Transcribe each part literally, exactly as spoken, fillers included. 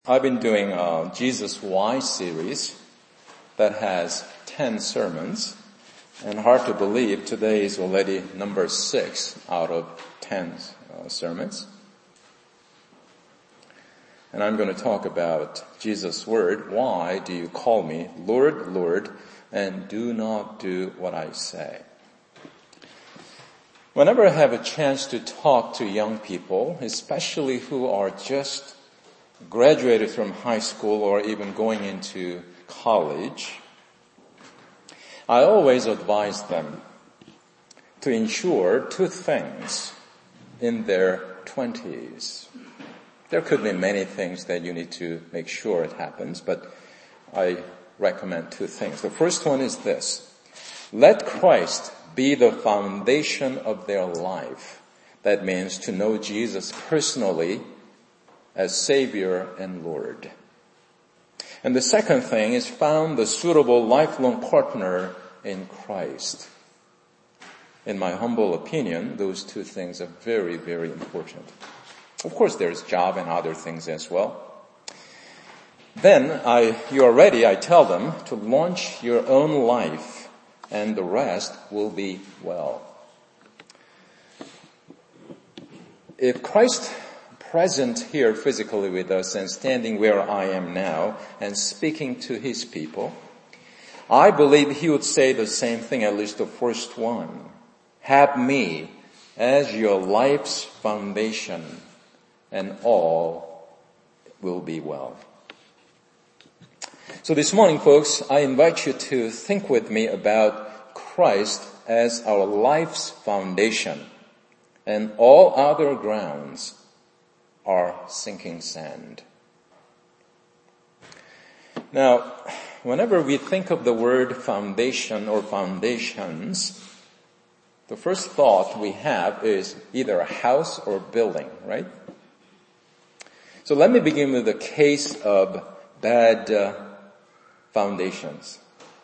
I've been doing a Jesus Why series that has ten sermons, and hard to believe today is already number six out of ten uh, sermons. And I'm going to talk about Jesus' word, why do you call me Lord, Lord, and do not do what I say? Whenever I have a chance to talk to young people, especially who are just graduated from high school or even going into college, I always advise them to ensure two things in their twenties. There could be many things that you need to make sure it happens, but I recommend two things. The first one is this: let Christ be the foundation of their life. That means to know Jesus personally as Savior and Lord. And the second thing is found the suitable lifelong partner in Christ. In my humble opinion, those two things are very, very important. Of course, there's job and other things as well. Then I, you are ready, I tell them, to launch your own life, and the rest will be well. If Christ present here physically with us and standing where I am now and speaking to his people, I believe he would say the same thing, at least the first one. Have me as your life's foundation, and all will be well. So this morning, folks, I invite you to think with me about Christ as our life's foundation, and all other grounds are sinking sand. Now, whenever we think of the word foundation or foundations, the first thought we have is either a house or building, right? So let me begin with a case of bad uh, foundations.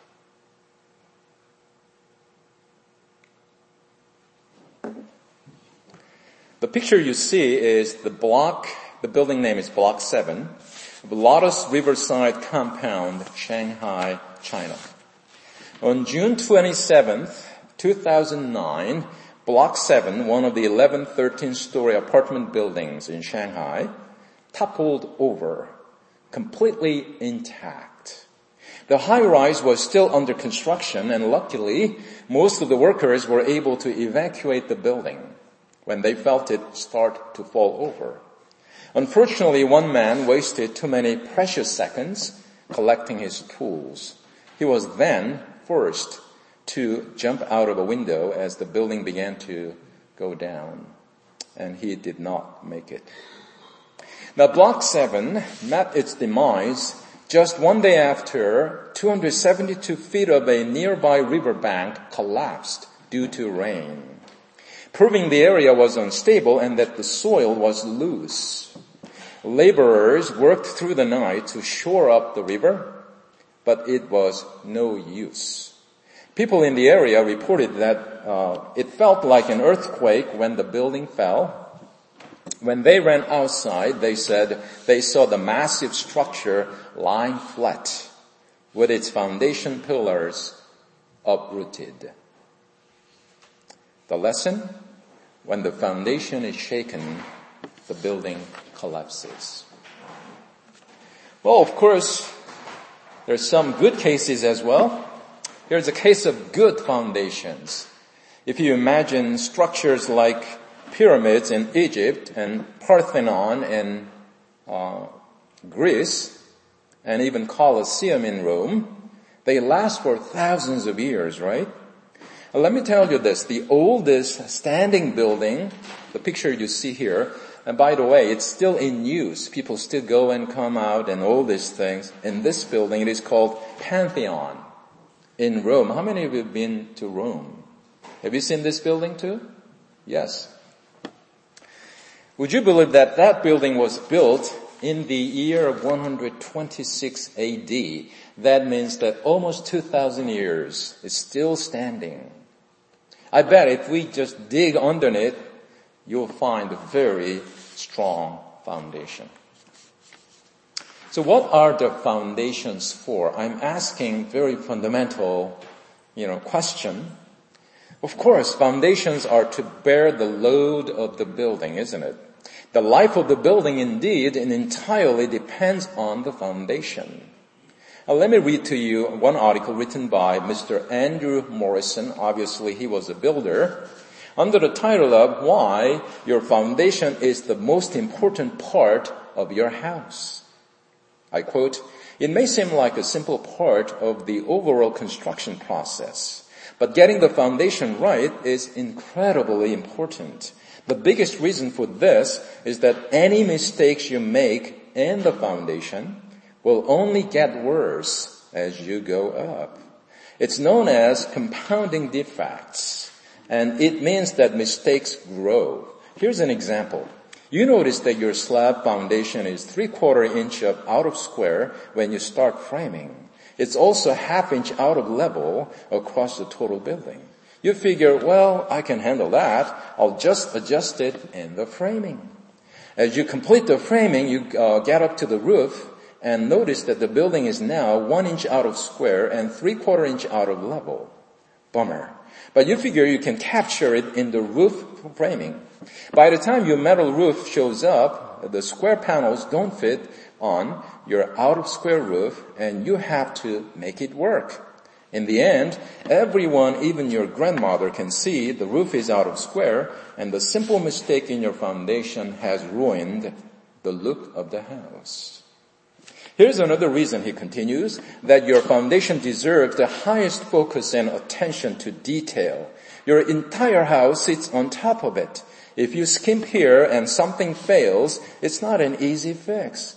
The picture you see is the block, the building name is Block seven, of Lotus Riverside Compound, Shanghai, China. On June twenty-seventh, two thousand nine, Block seven, one of the eleven thirteen-story apartment buildings in Shanghai, toppled over, completely intact. The high-rise was still under construction, and luckily, most of the workers were able to evacuate the building when they felt it start to fall over. Unfortunately, one man wasted too many precious seconds collecting his tools. He was then forced to jump out of a window as the building began to go down, and he did not make it. Now, Block seven met its demise just one day after two hundred seventy-two feet of a nearby riverbank collapsed due to rain, proving the area was unstable and that the soil was loose. Laborers worked through the night to shore up the river, but it was no use. People in the area reported that uh, it felt like an earthquake when the building fell. When they ran outside, they said they saw the massive structure lying flat with its foundation pillars uprooted. The lesson: when the foundation is shaken, the building collapses. Well, of course, there's some good cases as well. Here's a case of good foundations. If you imagine structures like pyramids in Egypt and Parthenon in uh, Greece and even Colosseum in Rome, they last for thousands of years, right? Let me tell you this, the oldest standing building, the picture you see here, and by the way, it's still in use. People still go and come out and all these things. In this building, it is called Pantheon in Rome. How many of you have been to Rome? Have you seen this building too? Yes. Would you believe that that building was built in the year of one hundred twenty-six A D? That means that almost two thousand years it's still standing. I bet if we just dig underneath, you'll find a very strong foundation. So what are the foundations for? I'm asking very fundamental, you know, question. Of course, foundations are to bear the load of the building, isn't it? The life of the building indeed and entirely depends on the foundation. Now let me read to you one article written by Mister Andrew Morrison. Obviously he was a builder. Under the title of Why Your Foundation is the Most Important Part of Your House. I quote, "It may seem like a simple part of the overall construction process, but getting the foundation right is incredibly important. The biggest reason for this is that any mistakes you make in the foundation will only get worse as you go up. It's known as compounding defects, and it means that mistakes grow. Here's an example. You notice that your slab foundation is three-quarter inch of out of square when you start framing. It's also half inch out of level across the total building. You figure, well, I can handle that. I'll just adjust it in the framing. As you complete the framing, you uh, get up to the roof and notice that the building is now one inch out of square and three-quarter inch out of level. Bummer. But you figure you can capture it in the roof framing. By the time your metal roof shows up, the square panels don't fit on your out-of-square roof, and you have to make it work. In the end, everyone, even your grandmother, can see the roof is out of square, and the simple mistake in your foundation has ruined the look of the house. Here's another reason," he continues, "that your foundation deserves the highest focus and attention to detail. Your entire house sits on top of it. If you skimp here and something fails, it's not an easy fix.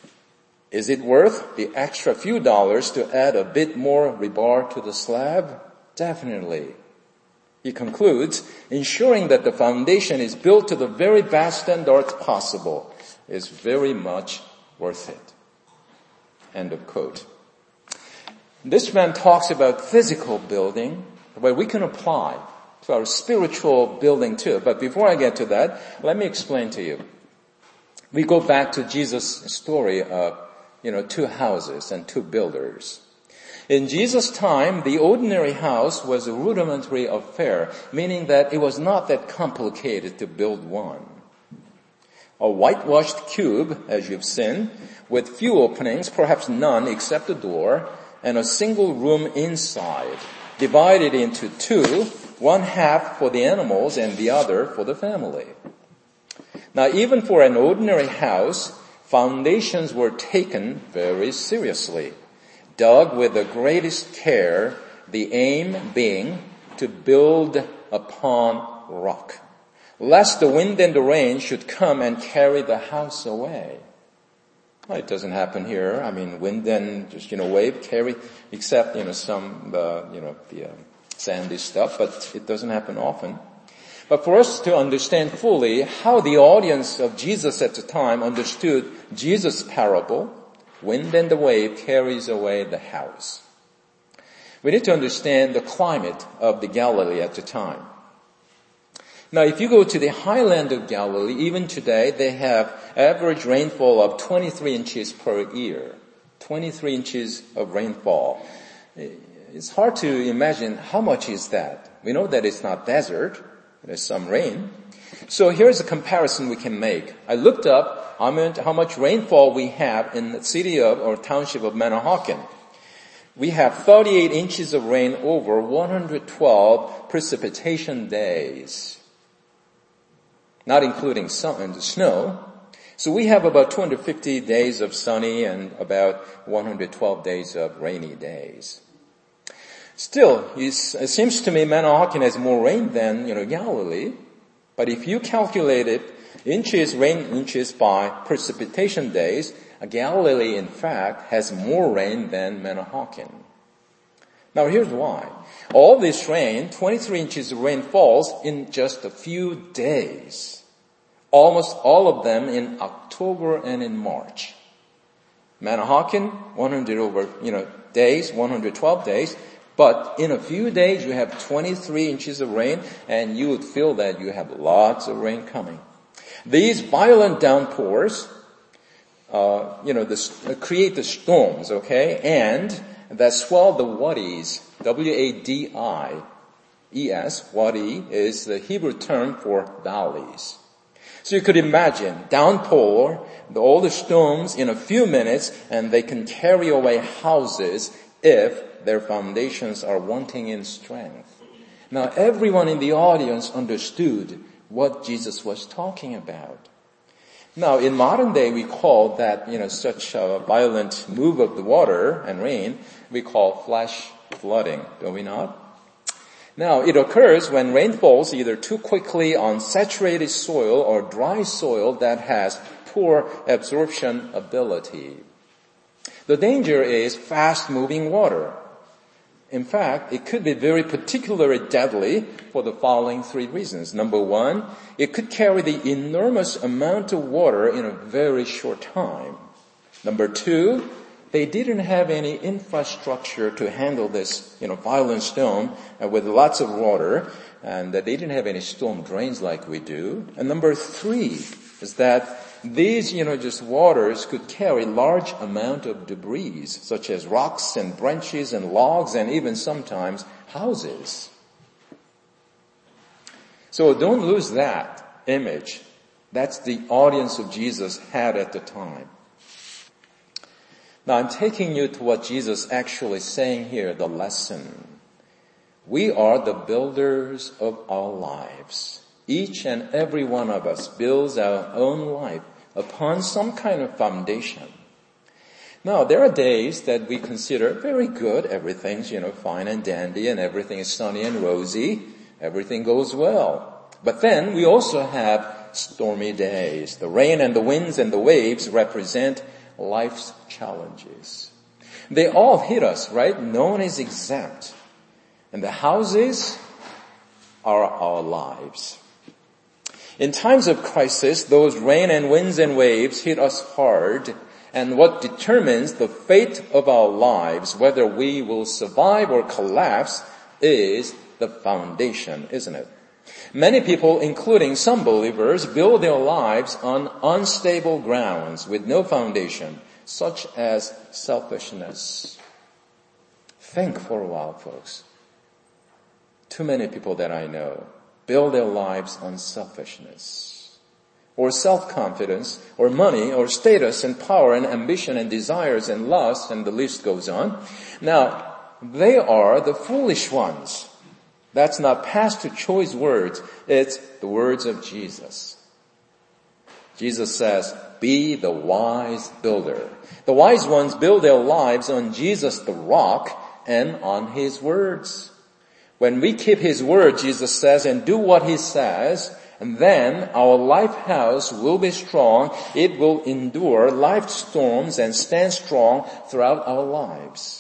Is it worth the extra few dollars to add a bit more rebar to the slab? Definitely." He concludes, "Ensuring that the foundation is built to the very best standards possible is very much worth it." End of quote. This man talks about physical building, where we can apply to our spiritual building too. But before I get to that, let me explain to you. We go back to Jesus' story of, you know, two houses and two builders. In Jesus' time, the ordinary house was a rudimentary affair, meaning that it was not that complicated to build one. A whitewashed cube, as you've seen, with few openings, perhaps none except the door, and a single room inside, divided into two, one half for the animals and the other for the family. Now, even for an ordinary house, foundations were taken very seriously, dug with the greatest care, the aim being to build upon rock, lest the wind and the rain should come and carry the house away. Well, it doesn't happen here. I mean, wind and just, you know, wave carry, except, you know, some, uh, you know, the uh, sandy stuff, but it doesn't happen often. But for us to understand fully how the audience of Jesus at the time understood Jesus' parable, wind and the wave carries away the house, we need to understand the climate of the Galilee at the time. Now, if you go to the highland of Galilee, even today, they have average rainfall of twenty-three inches per year. twenty-three inches of rainfall. It's hard to imagine how much is that. We know that it's not desert. There's some rain. So here's a comparison we can make. I looked up how much rainfall we have in the city of or township of Manahawkin. We have thirty-eight inches of rain over one hundred twelve precipitation days, not including sun and snow. So we have about two hundred fifty days of sunny and about one hundred twelve days of rainy days. Still, it seems to me Manahawkin has more rain than, you know, Galilee. But if you calculate it, inches, rain inches by precipitation days, Galilee, in fact, has more rain than Manahawkin. Now here's why. All this rain, twenty-three inches of rain falls in just a few days. Almost all of them in October and in March. Manahawkin, one hundred over, you know, days, one hundred twelve days. But in a few days you have twenty-three inches of rain and you would feel that you have lots of rain coming. These violent downpours uh, you know, the, uh, create the storms, okay, and that swell the wadis, W A D I E S, wadi is the Hebrew term for valleys. So you could imagine downpour, the, all the storms in a few minutes, and they can carry away houses if their foundations are wanting in strength. Now everyone in the audience understood what Jesus was talking about. Now in modern day we call that, you know, such a violent move of the water and rain, we call flash flooding, do we not? Now it occurs when rain falls either too quickly on saturated soil or dry soil that has poor absorption ability. The danger is fast moving water. In fact, it could be very particularly deadly for the following three reasons. Number one, it could carry the enormous amount of water in a very short time. Number two, they didn't have any infrastructure to handle this, you know, violent storm uh, with lots of water, and that they didn't have any storm drains like we do. And number three is that these, you know, just waters could carry large amount of debris, such as rocks and branches and logs and even sometimes houses. So don't lose that image. That's the audience of Jesus had at the time. Now I'm taking you to what Jesus actually saying here, the lesson. We are the builders of our lives. Each and every one of us builds our own life upon some kind of foundation. Now there are days that we consider very good, everything's, you know, fine and dandy and everything is sunny and rosy, everything goes well. But then we also have stormy days. The rain and the winds and the waves represent life's challenges. They all hit us, right? No one is exempt. And the houses are our lives. In times of crisis, those rain and winds and waves hit us hard, and what determines the fate of our lives, whether we will survive or collapse, is the foundation, isn't it? Many people, including some believers, build their lives on unstable grounds with no foundation, such as selfishness. Think for a while, folks. Too many people that I know build their lives on selfishness, or self-confidence, or money, or status, and power, and ambition, and desires, and lust, and the list goes on. Now, they are the foolish ones. That's not pastor choice words. It's the words of Jesus. Jesus says, be the wise builder. The wise ones build their lives on Jesus the rock and on His words. When we keep His word, Jesus says, and do what He says, and then our life house will be strong. It will endure life storms and stand strong throughout our lives.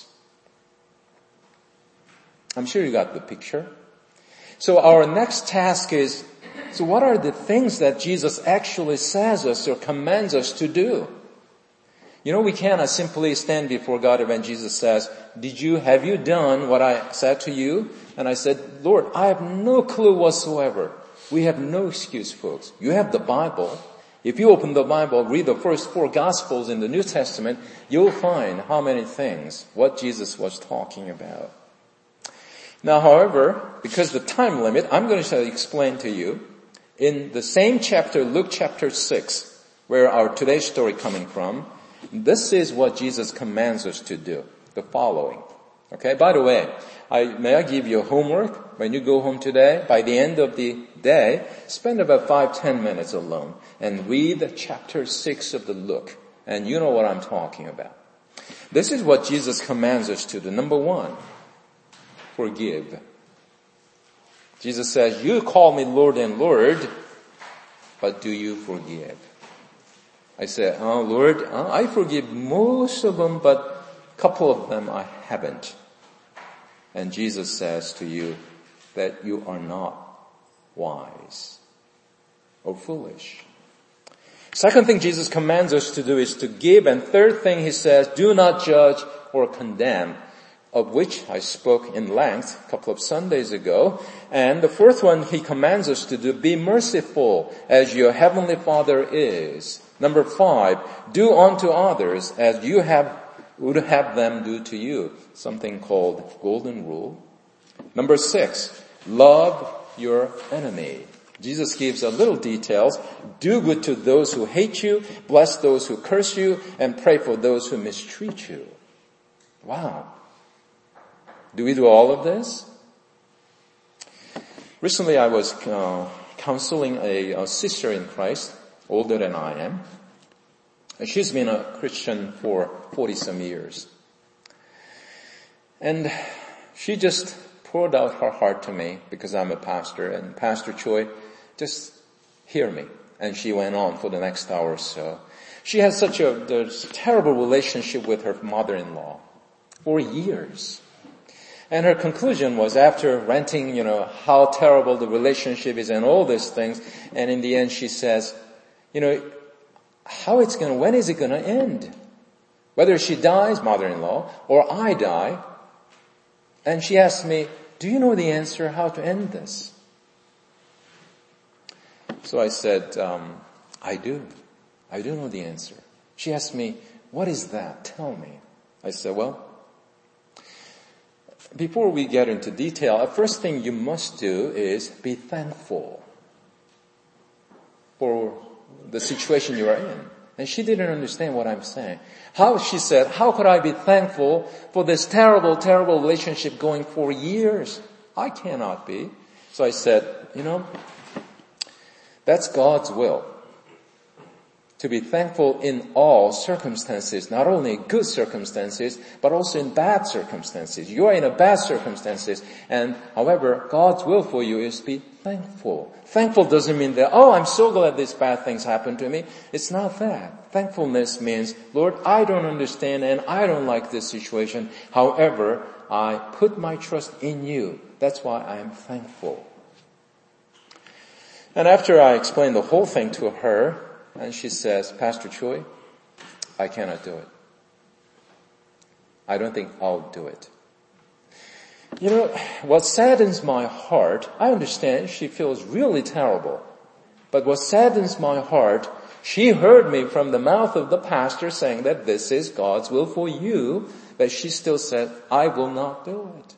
I'm sure you got the picture. So our next task is, so what are the things that Jesus actually says us or commands us to do? You know, we cannot simply stand before God when Jesus says, did you, have you done what I said to you? And I said, Lord, I have no clue whatsoever. We have no excuse, folks. You have the Bible. If you open the Bible, read the first four Gospels in the New Testament, you'll find how many things, what Jesus was talking about. Now, however, because of the time limit, I'm going to explain to you in the same chapter, Luke chapter six, where our today's story coming from, this is what Jesus commands us to do, the following. Okay, by the way, I, may I give you homework when you go home today? By the end of the day, spend about five, ten minutes alone and read chapter six of the Luke, and you know what I'm talking about. This is what Jesus commands us to do. Number one, forgive. Jesus says, you call me Lord and Lord, but do you forgive? I said, oh Lord, uh, I forgive most of them, but a couple of them I haven't. And Jesus says to you that you are not wise or foolish. Second thing Jesus commands us to do is to give. And third thing He says, do not judge or condemn, of which I spoke in length a couple of Sundays ago. And the fourth one He commands us to do, be merciful as your Heavenly Father is Number five, do unto others as you have would have them do to you. Something called golden rule. Number six, love your enemy. Jesus gives a little details. Do good to those who hate you, bless those who curse you, and pray for those who mistreat you. Wow. Do we do all of this? Recently I was uh, counseling a, a sister in Christ, older than I am. And she's been a Christian for forty some years. And she just poured out her heart to me because I'm a pastor, and Pastor Choi, just hear me. And she went on for the next hour or so. She has such a, a terrible relationship with her mother-in-law for years. And her conclusion was, after ranting, you know, how terrible the relationship is and all these things, and in the end she says, you know, how it's gonna, when is it gonna end? Whether she dies, mother-in-law, or I die. And she asked me, do you know the answer how to end this? So I said, um, I do. I do know the answer. She asked me, what is that? Tell me. I said, well, before we get into detail, the first thing you must do is be thankful for the situation you are in. And she didn't understand what I'm saying. How, she said, how could I be thankful for this terrible, terrible relationship going for years? I cannot be. So I said, you know, that's God's will. To be thankful in all circumstances, not only in good circumstances, but also in bad circumstances. You are in a bad circumstances, and however, God's will for you is to be thankful. Thankful doesn't mean that, oh, I'm so glad these bad things happened to me. It's not that. Thankfulness means, Lord, I don't understand and I don't like this situation. However, I put my trust in you. That's why I am thankful. And after I explained the whole thing to her, and she says, Pastor Choi, I cannot do it. I don't think I'll do it. You know, what saddens my heart, I understand she feels really terrible. But what saddens my heart, she heard me from the mouth of the pastor saying that this is God's will for you, but she still said, I will not do it.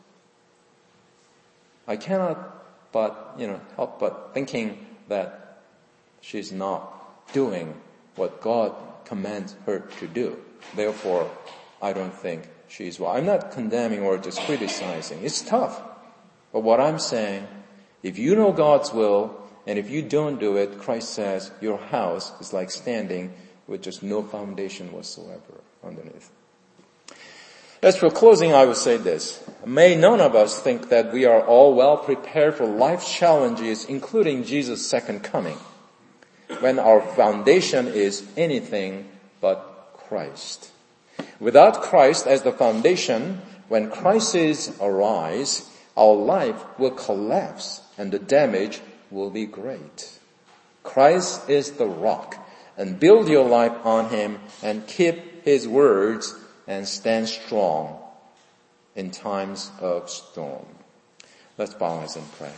I cannot but, you know, help but thinking that she's not doing what God commands her to do. Therefore, I don't think she's well. I'm not condemning or just criticizing. It's tough. But what I'm saying, if you know God's will, and if you don't do it, Christ says your house is like standing with just no foundation whatsoever underneath. As for closing, I will say this. May none of us think that we are all well prepared for life's challenges, including Jesus' second coming, when our foundation is anything but Christ. Without Christ as the foundation, when crises arise, our life will collapse and the damage will be great. Christ is the rock, and build your life on Him and keep His words and stand strong in times of storm. Let's bow our heads and pray.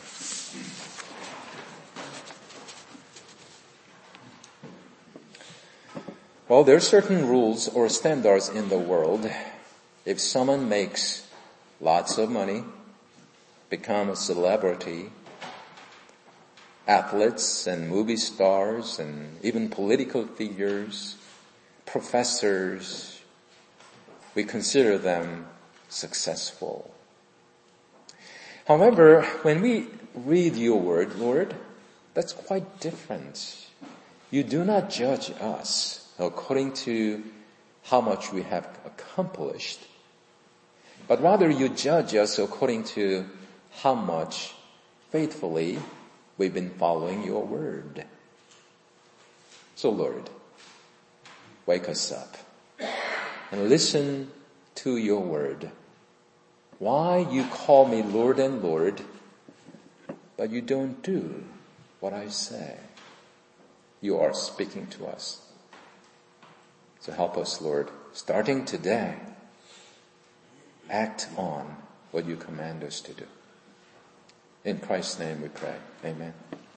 Well, there are certain rules or standards in the world. If someone makes lots of money, become a celebrity, athletes and movie stars and even political figures, professors, we consider them successful. However, when we read your word, Lord, that's quite different. You do not judge us according to how much we have accomplished, but rather you judge us according to how much faithfully we've been following your word. So Lord, wake us up and listen to your word. Why you call me Lord and Lord, but you don't do what I say? You are speaking to us. So help us, Lord, starting today, act on what you command us to do. In Christ's name we pray. Amen.